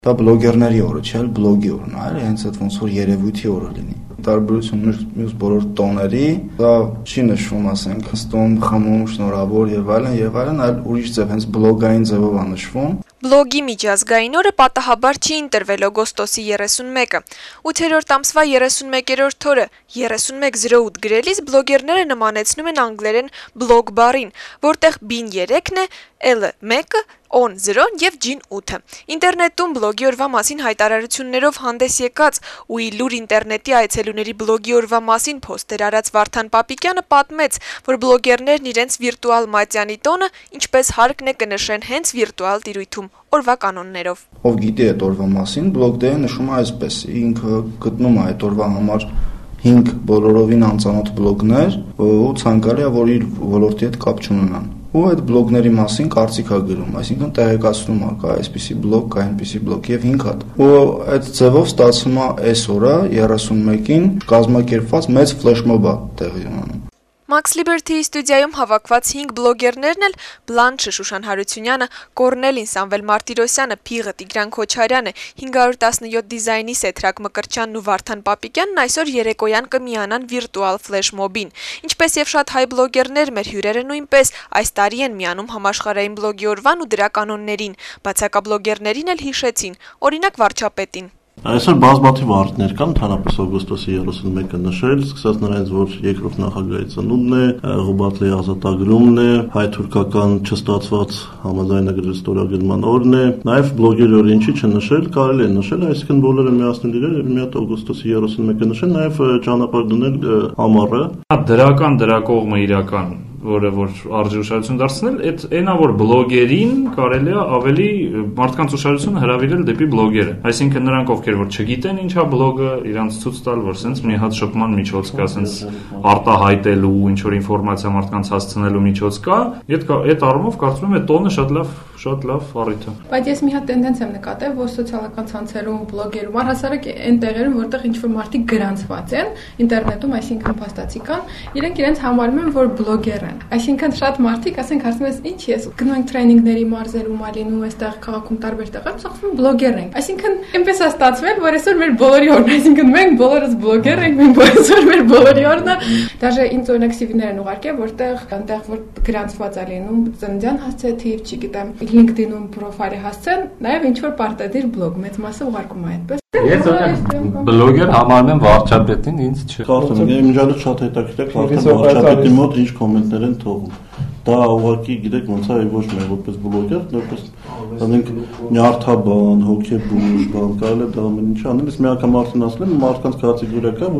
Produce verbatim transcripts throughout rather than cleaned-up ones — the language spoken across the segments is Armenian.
Դա բլոգերների օրը չէ, բլոգի օրն է, հենց այդ ոնց որ երևույթի օրը լինի։ Տարբերություն մյուս բոլոր տոների, դա չի նշվում, ասենք, ստոն, խմում, շնորհավոր եւ այլն եւ այլն, այլ ուրիշ ձև, հենց բլոգային ձևով է նշվում։ Բլոգի միջազգային օրը պատահաբար չի ընտրվել օգոստոսի երեսունմեկը։ ութերորդ ամսվա երեսունմեկերորդ օրը երեսունմեկ զրո ութ գրելիս բլոգերները նմանեցնում են անգլերեն բլոգ բառին, որտեղ բին երեքն է, L-ը մեկը, On զրոն եւ G-ն ութը։ Ինտերնետում բլոգի օրվա մասին հայտարարություններով հանդես եկած ու իլուր ինտերնետի այցելուների բլոգի օրվա մասին փոստեր արած Վարդան Պապիկյանը պատմեց, որ բլոգերներն իրենց վիրտուալ մատյանի տոնը ինչպես հարկն է կնշեն հենց վիրտուալ տիրույթում օրվա կանոններով։ Ով գիտի այդ օրվա մասին, բլոգ-դեյը նշում է այսպես. ինքը գտնում է այդ օրվա համար հինգ բոլորովին անծանոթ բլոգներ ու ցանկալի է, որ իր ոլորտի հետ կապ չունենան։ Ու այդ բլոգների մասին կարծիք է գրում, այսինքն տեղեկացնում է, կա այսպիսի բլոգ, կա այնպիսի բլոգ եւ հինգ հատ։ Ու այդ ձևով ստացվում է այս օրը երեսունմեկին կազմակերպված մեծ ֆլեշմոբ է տեղի ունենում։ Max Liberty-ի ստուդիայում հավաքված հինգ բլոգերներն էլ Բլանչը Շուշան Հարությունյանը, Կորնելին Սամվել Մարտիրոսյանը, Փիղը Տիգրան Քոչարյանը, հինգ հարյուր տասնյոթ դիզայնի Սեթրակ Մկրտչյանն ու Վարդան Պապիկյանն այսօր երեկոյան կմիանան վիրտուալ ֆլեշմոբին։ Ինչպես եւ շատ հայ բլոգերներ, մեր հյուրերը նույնպես այս տարի են միանում համաշխարհային բլոգի օրվան ու դրա կանոններին, բացակաբլոգերներին էլ հիշեցին, օրինակ վարչապետին։ Այսօր բազմաթիվ արդներ կան, ընդհանրապես օգոստոսի երեսունմեկը նշել, սկսած նրանից, որ երկրորդ նախագահի ծնունդն է, Ղուբատլի ազատագրումն է, հայ-թուրքական չստացված համաձայնագրի ստորագրման օրն է, նաև բլոգերի օրը ինչի չնշել, կարելի է նշել, այսինքն բոլորը միացնել իրար եւ մի հատ օգոստոսի երեսունմեկը նշել, նաև ճանապարհ դնել ամառը։ Դրական դրա կողմը իրական որը որ արժի ուշադրություն դարձնել, այդ այնա որ բլոգերին կարելի է ավելի մարդկանց ուշադրությունը հրավիրել դեպի բլոգերը։ Այսինքն նրանք ովքեր որ չգիտեն ինչա բլոգը, իրանց ցույց տալ, որ սենց մի հատ շփման միջոց կա, սենց արտահայտելու, ինչ որ ինֆորմացիա մարդկանց հասցնելու միջոց կա, այդ այդ առումով կարծում եմ այդ տոնը շատ լավ շատ լավ առիթ է։ Բայց ես մի հատ տենդենց եմ նկատել, որ սոցիալական ցանցերում, բլոգերում, առհասարակ այն տեղերում, որտեղ ինչ որ մարդիկ գրանցված են, ինտերնետում, այսինքն փաստացի կան, իրենք իրենց համարում են, որ բլոգեր են։ Այսինքն շատ մարդիկ, ասենք, ասում են, ինչ ես, գնում ենք տրեյնինգների մարզերում, ալինում, այստեղ քաղաքում տարբեր տեղերում, ասում բլոգեր ենք։ Այսինքն այնպես է ստացվել, որ այսօր մեր բոլորի օրն է, այսինքն մենք բոլորս բլոգեր ենք, մենք այսօր մեր բոլորի օրն է։ Դաժե ինձ օրինակ սի վի-ներ են ուղարկել, որտեղ այնտեղ որ գրանցված է լինում ծննդյան հասցեթիվ, չգիտեմ, LinkedIn-ում պրոֆայլի հասցեն, նաև ինչ որ պարտադիր բլոգ, մեծ մասը ուղարկում է այդպես։ Ես օրինակ բլոգեր համարում եմ վարչապետին, ինձ չի։ Կարծում եմ, իմիջիալը շատ հետաքրքիր է, արդեն վարչապետի մոտ ինչ կոմենտներ են թողում։ Դա ուղղակի գիտեք ոնց է ոչ միայն որպես բլոգեր, որպես անենք նյարդաբան, հոկեբուժ, բան, կարելի է դա ամեն ինչ անել, իսկ մի անգամ արդեն ասել եմ, մարդկանց կարծիքները կա,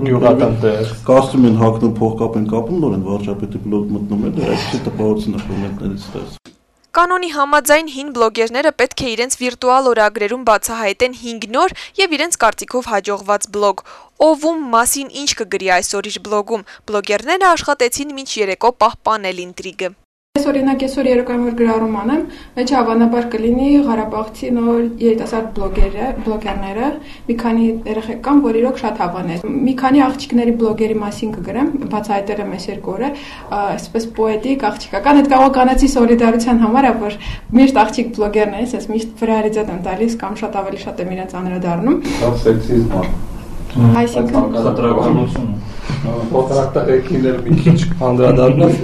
որ կարծում են հակնում փողկապ են կապում, նոր են վարչապետի բլոգ մտնում են, դա այսպես տպավորություն է կոմենտներից ստացվում։ Կանոնի համաձայն հին բլոգերները պետք է իրենց վիրտուալ օրագրերում բացահայտեն հինգ նոր եւ իրենց կարծիքով հաջողված բլոգ։ Ով-ում մասին ինչ կգրի այսօր իր բլոգում, բլոգերները աշխատեցին մինչ երեկո պահպանել ինտրիգը։ Ես օրինակ այսօր երեկոյան որ գրառում անեմ, մեջ հավանաբար կլինի Ղարաբաղցի նոր երիտասարդ բլոգերը, բլոգերները, մի քանի երեխեք կան, որ իրոք շատ հավան է։ Մի քանի աղջիկների բլոգերի մասին կգրեմ, բացահայտել եմ այս երկու օրը, այսպես պոետիկ, աղջիկական, այդ կարող կանեցի սոլիդարության համար է, որ միշտ աղջիկ բլոգերն են, ես միշտ վրայարիզատ եմ տալիս կամ շատ ավելի շատ եմ իրենց անդրադառնում։ Դա սեքսիզմ է։ Այսինքն խտրականություն։ Կոնտրակտը մի քիչ անդրադառնալ։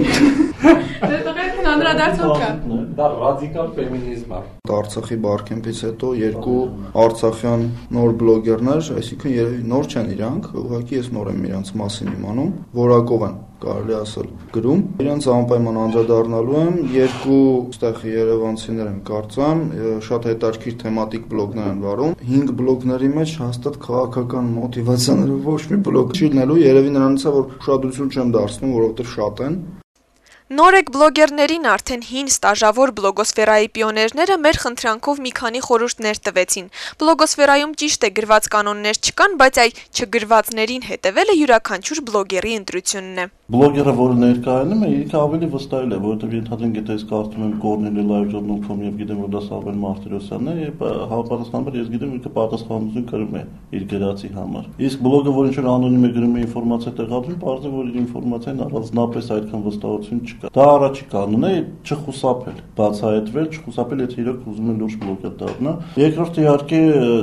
Դա ռադիկալ ֆեմինիզմ է։ Արցախի Բարքեմփից հետո երկու արցախյան նոր բլոգերներ, այսինքն երևի նոր չեն իրանք, ուղղակի ես նոր եմ իրանց մասին իմանում, որակով են, կարելի ասել, գրում։ Իրանց անպայման անդրադառնալու եմ, երկու այստեղ երևանցիներ են, կարծեմ, շատ հետաքրքիր թեմատիկ բլոգներ են վարում։ հինգ բլոգների մեջ հաստատ քաղաքական մոտիվացիաները ոչ մի բլոգ չի լինելու, երևի նրանից է, որ ուշադրություն չեմ դարձնում, որովհետև շատ են։ Նորեկ բլոգերներին արդեն հին ստաժավոր բլոգոսֆերայի պիոներները մեր խնդրանքով մի քանի խորհուրդներ տվեցին։ Բլոգոսֆերայում ճիշտ է գրված կանոններ չկան, բայց այ չգրվածներին հետևելը յուրաքանչյուր բլոգերի ընտրությունն է։ Բլոգերը, որը ներկայանում է, ինքը ավելի վստահել է, որովհետև ենթադրենք, եթե ես կարծում եմ Կորնելի լայվ դոտ կոմ եւ գիտեմ, որ դա Սամվել Մարտիրոսյանն է, եւ համապատասխանաբար ես գիտեմ, ինքը պատասխանատվություն կրում է իր գրածի համար։ Իսկ բլոգը, որ ինչ որ անոնիմ է գրում է ինֆորմացիա տեղադրում, բարձր որ իր ինֆորմացիան առանձնապես այդքան վստահություն չկա։ Դա առաջի կանոն է չխուսափել, բացահայտվել, չխուսափել, եթե իրոք ուզում են լուրջ բլոգեր դառնա։ Երկրորդը իհարկե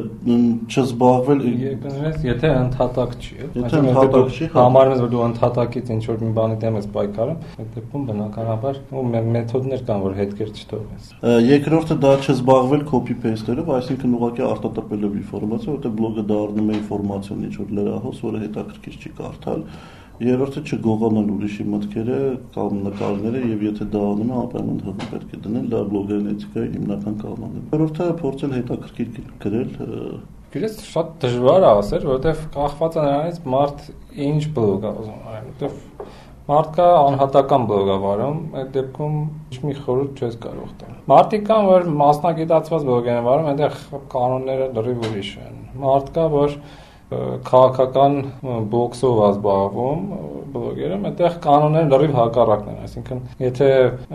չզբաղվել Եկնես, եթե ընդհատակ չի, եթե ընդհատակ չի, համարում ես, որ դու ընդհատակից ինչ որ մի բանի դեմ ես պայքարում, այդ դեպքում բնականաբար մեթոդներ կան, որ հետքեր չթողես։ Երկրորդը դա չզբաղվել copy paste-երով, այսինքն ուղղակի արտադրելով ինֆորմացիա, որտեղ բլոգը դառնում է ինֆորմացիոն ինչ որ լրահոս, որը հետաքրքիր չի կարդալ։ Երրորդը չգողանալ ուրիշի մտքերը կամ նկարները եւ եթե դա անում է, ապայման հղում պետք է դնել, դա բլոգերն էթիկայի հիմնական կանոնն է։ Երրորդը փորձել հետաքրքիր գրել։ Գիտես, շատ դժվար է ասել, որովհետեւ կախված է նրանից մարդ ինչ բլոգ է ուզում արել, որովհետեւ մարդ կա անհատական բլոգ է վարում, այդ դեպքում ոչ մի խորհուրդ չես կարող տալ։ Մարդիկ կան, որ մասնագիտացված բլոգեր են վարում, այնտեղ կանոնները լրիվ ուրիշ են։ Մարդ կա, որ քաղաքական բոքսով ազբաղվում բլոգերը, այդտեղ կանոնները լրիվ հակառակն են, այսինքն եթե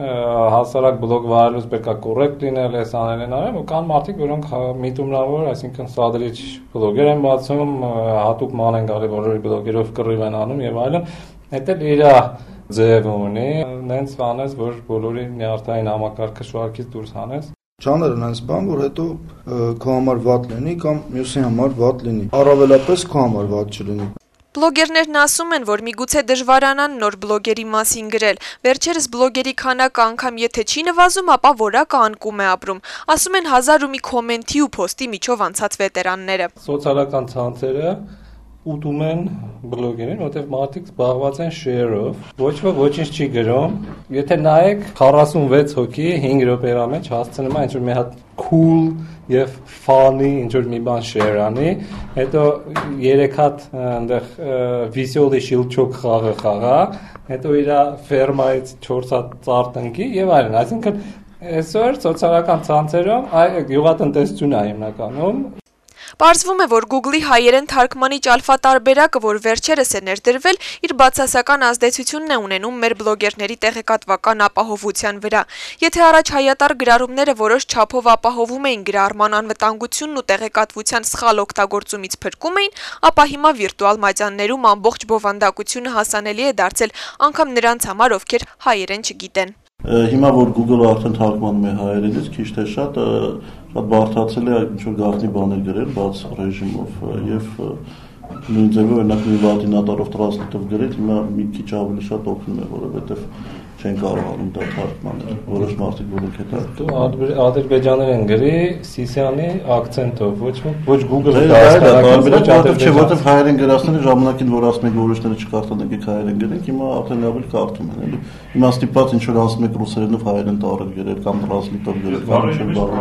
հասարակ բլոգ վարելուց պետք է կոռեկտ լինել, էս անել են արել, ու կան մարդիկ, որոնք միտումնավոր, այսինքն սադրիչ բլոգեր են բացում, հատուկ ման են գալի, որոնք բլոգերով կռիվ են անում եւ այլն, այդ էլ իր ձև ունի, նենց անես, որ բոլորի նյարդային համակարգը շարքից դուրս հանես։ Չանել այնպես բան, որ հետո քո համար վատ լինի կամ մյուսի համար վատ լինի։ Առավելապես քո համար վատ չլինի։ Բլոգերներն ասում են, որ միգուցե դժվարանան նոր բլոգերի մասին գրել։ Վերջերս բլոգերի քանակը անգամ եթե չի նվազում, ապա որակը անկում է ապրում։ Ասում են հազար ու մի կոմենտի ու փոստի միջով անցած վետերանները։ Սոցիալական ցանցերը ուտում են բլոգերին, որտեղ մարդիկ զբաղված են share-ով, ոչ ոք ոչինչ չի գրում։ Եթե նայեք քառասունվեց հոգի հինգ րոպերա մեջ հասցնում է ինչ-որ մի հատ cool եւ funny ինչ-որ մի բան share անի, հետո երեք հատ այնտեղ վիսյոլի շիլչոկ խաղը խաղա, հետո իր ֆերմայից չորս հատ ծառ տնկի եւ այլն։ Այսինքն այսօր սոցիալական ցանցերում այ յուղատնտեսություն է հիմնականում։ Պարզվում է, որ Google-ի հայերեն թարգմանիչ ալֆա-տարբերակը, որ վերջերս է ներդրվել, իր բացասական ազդեցությունն է ունենում մեր բլոգերների տեղեկատվական ապահովության վրա։ Եթե առաջ հայատար գրառումները որոշ չափով ապահովում էին գրառման անվտանգությունն ու տեղեկատվության սխալ օգտագործումից փրկում էին, ապա հիմա վիրտուալ մատյաններում ամբողջ բովանդակությունը հասանելի է դարձել անգամ նրանց համար, ովքեր հայերեն չգիտեն։ Հիմա որ Google-ը արդեն թարգմանում է հայերենից, քիչ թե շատ շատ բարդացել է ինչ-որ գաղտնի բաներ գրել, բաց ռեժիմով եւ նույն ձևով օրինակ մի լատինատարով տրանսլիտով գրել, հիմա մի քիչ ավելի շատ օգնում է, որովհետեւ չեն կարողանում դա թարգմանել, որոշ մարդիկ որոնք հետո դու ադրբեջաներեն գրի Սիսյանի ակցենտով, ոչ ոչ Google-ը դա չէ, որտեղ հայերեն գրածները ժամանակին որ ասում եք որոշները չկարդան եք հայերեն գրենք, հիմա արդեն ավելի կարդում են, էլի։ Հիմա ստիպված ինչ որ ասում եք ռուսերենով հայերեն տառել գրել կամ տրանսլիտով գրել կամ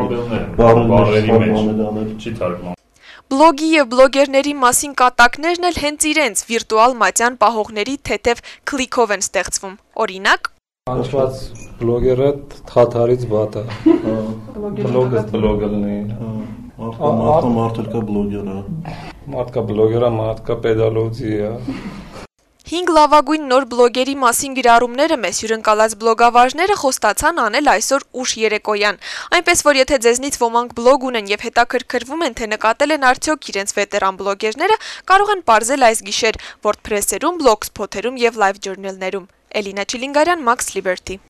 բառերի մեջ չի թարգմանում։ Բլոգի եւ բլոգերների մասին կատակներն էլ հենց իրենց վիրտուալ մատյան պահողների թեթև քլիկով են ստեղծվում։ Օրինակ Անցված բլոգերը թաթարից վատ է։ Բլոգը բլոգը լինի։ Մարդը մարդը բլոգերը։ Մարդկա բլոգերը, մարդկա պեդալոզի է։ Հինգ լավագույն նոր բլոգերի մասին գրառումները մեզ հյուրընկալած բլոգավարժները խոստացան անել այսօր ուշ երեկոյան։ Այնպես որ եթե ձեզնից ոմանք բլոգ ունեն եւ հետաքրքրվում են, թե նկատել են արդյոք իրենց վետերան բլոգերները, կարող են բարձել այս գիշեր WordPress-երում, Blogspot-երում եւ LiveJournal-ներում։ Էլինա Չիլինգարյան, Max Liberty։